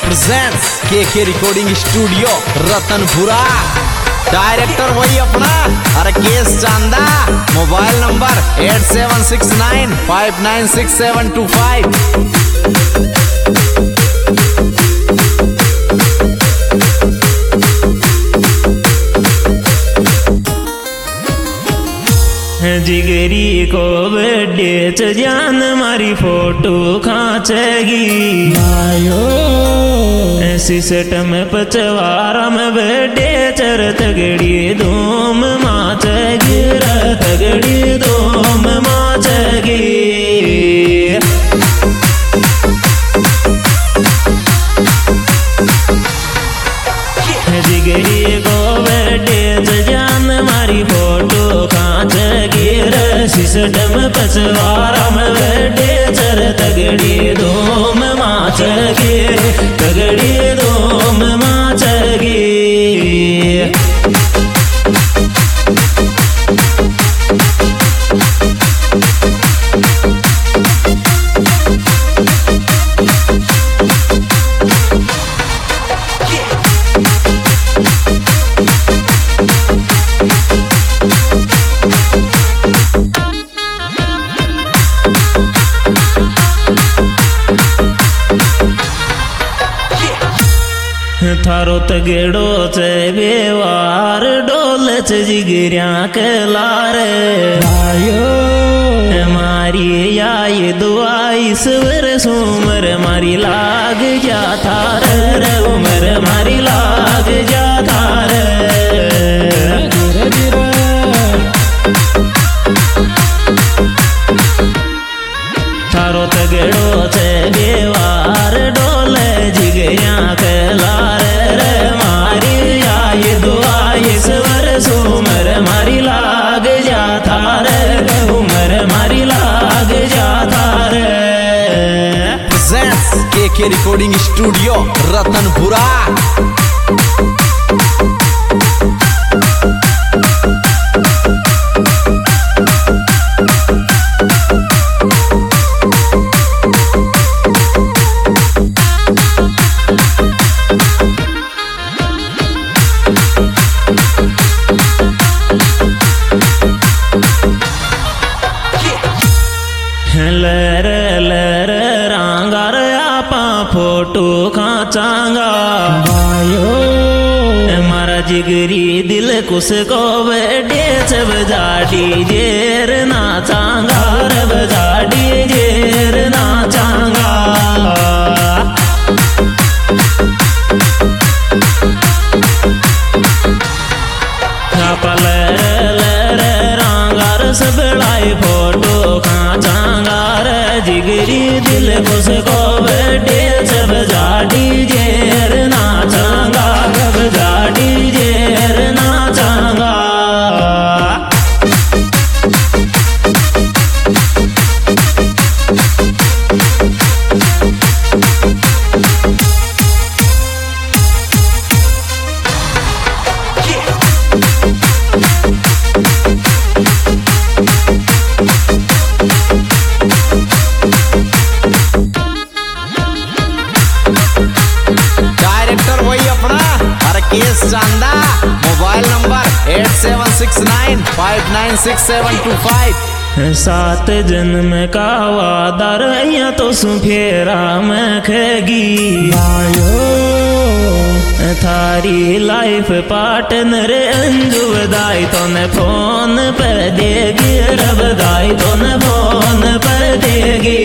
Presents के recording studio Ratanpura. Director वही अपना केस चांदा। Mobile number 8769596725। जिगरी को बर्थडे च जान मारी फोटो खांचेगी ऐसी सेट में पचवारा में बर्थडे चर तगड़ी धूम माचेगी तगड़ी धूम माचेगी। जिगरी को बर्थडे च जान मारी फोटो खांचेगी सिस्टम पचवारा में बर्थडे चर तगड़ी धूम माचेगी तगड़ी धूम माचेगी। थारो तगड़ो चे बेवार डोल च जिगरिया के लारे मारी ये दुआई सवर सुमर मारी लाग जा थार उमर मारी लाग जा थार। थारो तगड़ो चे बेवार डोल जिगरिया के लारे उमर मारी लाग जाता रे उमर मारी लाग जाता रे। प्रेजेंट्स के रिकॉर्डिंग स्टूडियो रतनपुरा। लर लर रांगार आपा फोटो खाचांगा मारा जिगरी दिल कुछ को बर्थडे जब जाडी जेर नाचांगा रब जाडी जेर नाचांगा। लर लर रांगार सबड़ाई फोटो खाचांगा जिगरी दिल कुछ को बर्थडे जब जाडी जेर नाचांगा जब जाडी जेर नाचांगा। केस चांदा। Mobile number 8769596725। 7 जन्म का वादा रैया तो सुफेरा में खेगी थारी लाइफ पार्टनर अंजू बधाई तो न फोन पर देगी रब दाई तो न फोन पर देगी।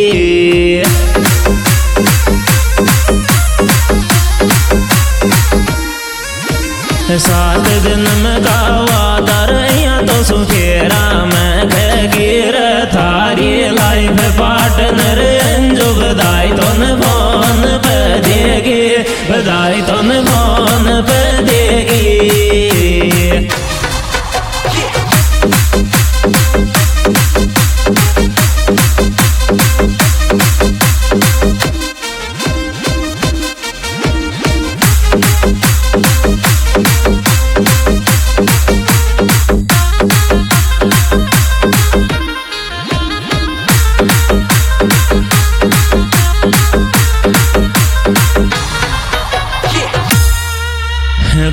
7 जन्म का वादा रैया तो सुफेरा में गिर थारी लाइफ पार्टनर अंजू बधाई तो न फोन पर देगी बधाई तो न फोन पर देगी।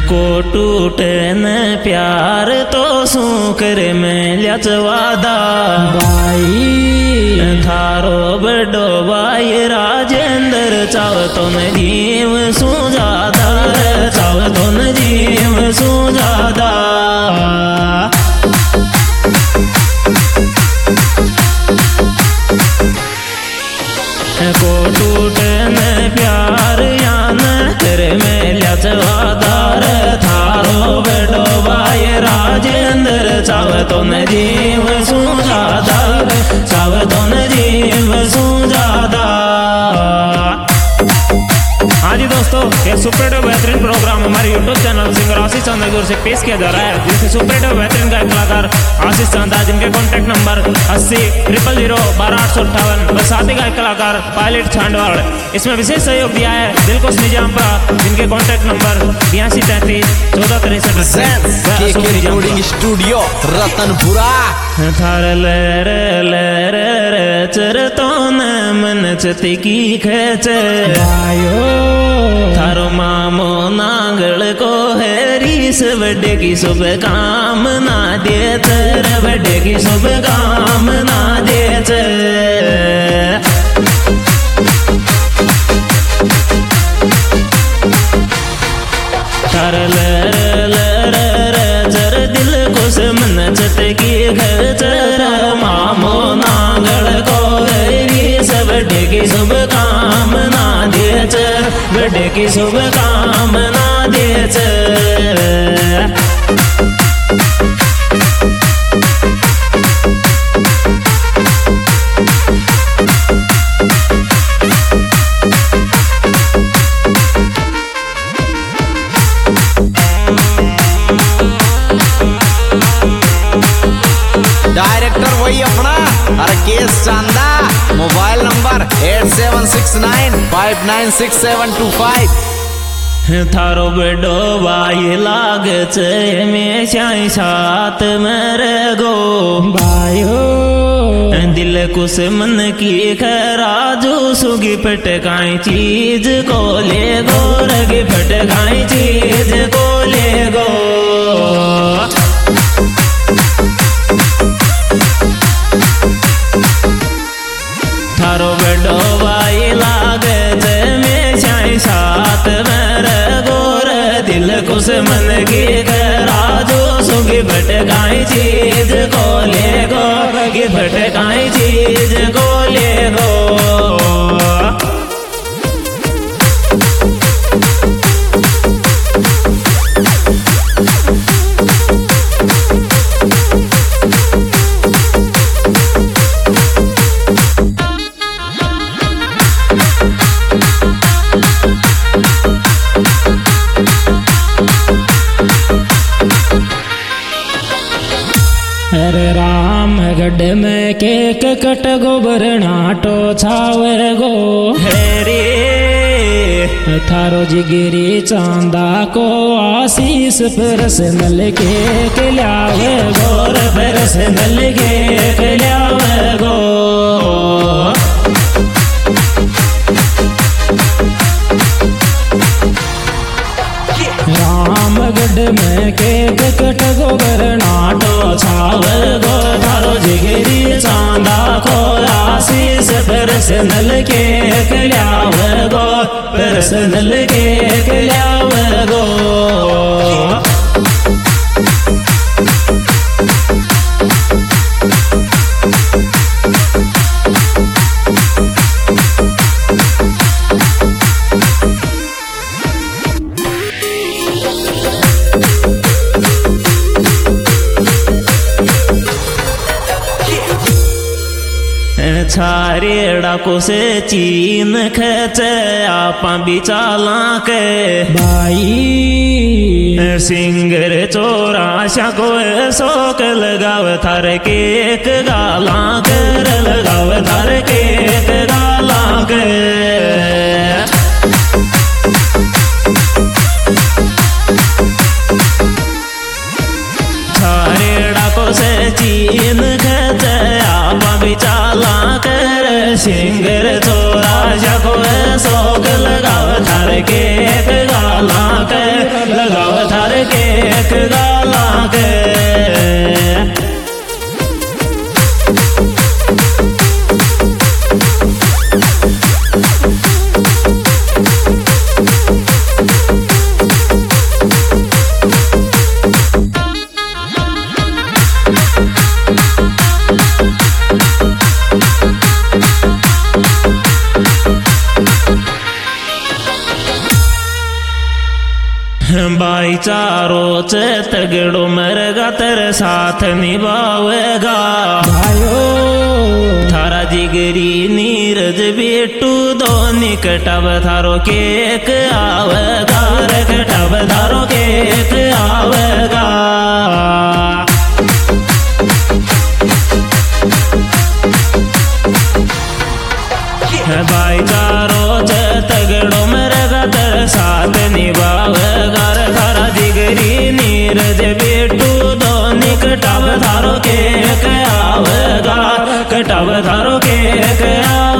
को टूटे न प्यार तो सू कर में लच वादा भाई थारो बड़ो भाई राजेंद्र चाव तो न जीव सू ज्यादा चाव तो न जीव सू ज्यादा को टूटे न प्यार या न कर में लच वादार थारो बड़ो भाई राजेंद्र चाव तो न जीव सू ज्यादा चाव तो न जीव सू ज्यादा। हाँ जी दोस्तों, ये सुपर डुपर बेहतरीन प्रोग्राम हमारे YouTube channel singer Ashish Chanda की ओर से पेश किया जा रहा है, जिसके सुपर डुपर बेहतरीन गायक कलाकार आशीष चांदा, जिनके कॉन्टैक्ट नंबर 80 000 1258 साथी गायक कलाकार पायलट छांडवाड़। इसमें विशेष सहयोग दिया है दिलकुश निजामपुरा, जिनके contact number 82 33 14 KK recording studio Ratanpura. थार लर लर चर तो न मन चती की खेच थारो मामो नांगल को है रीस बड़े की शुभ काम ना दे चर बड़े की शुभ काम ना दे थार लर लर चर दिल कुछ मन चत की घर चर मामो नांगल को है रीस बड़े की शुभ काम ना दे चर बड़े की शुभ काम ना दे चर। डायरेक्टर वही अपना हरकेश चांदा, मोबाइल नंबर 8769596725। थारो बड़ो भाई लाग में श्याई साथ मेरे गो भाइयो दिल कुछ मन की खराजू सुगी पटकाई चीज को ले गो रगी पटकाई चीज को ले गो थारो बड़ो भाई लागे में श्याई साथ मेरे गोर दिल कुछ मन की राजू सुगी भटकाई चीज को ले गो की भटकाई चीज को ले गो। अरे राम गढ़ में केक कट गोबर नाटो छावे गो हरे थारो जिगिरी चांदा को आशीष पर्सनल केक ल्यावे गोर पर्सनल केक ल्यावे गो रामगढ़ में केक कट गोबर नाटो छावे गो थारो जिगिरी चांदा को आशीष पर्सनल केक ल्यावे गो पर्सनल केक ल्यावे गो। छारेड़ा को से चीन खच आपा बिचाला के भाई सिंगर चौराशा को शोक लगाव थार केक गाला कर लगाव थार केक गाला के छारेड़ा को से चीन खच आपा बिचाला कर सिंगर चोरा शको शोक लगाव थार केक गाला कर लगाव थार एक गाला के भाईचारो च तगड़ो मरगा तेरे साथ निभावेगा भाइयो थारा जिगरी नीरज बेटू दो निकटब थारो केक आवेगा रकटब थारो केक आवेगा भाईचारो च तगड़ो मरगा तेरे साथ निभावेगा थारा जिगरी नीरज बेटू दो निकटब थारो केक आवेगा कटब थारो केक आवेगा।